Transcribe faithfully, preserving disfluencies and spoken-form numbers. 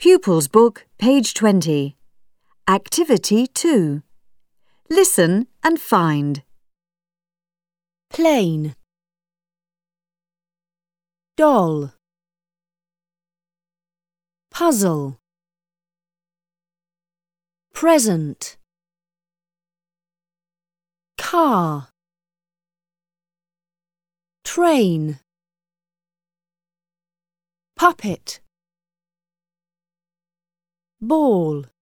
Pupils Book, page twenty. Activity two. Listen and find. Plane, doll, puzzle, present, car, train, puppet, ball.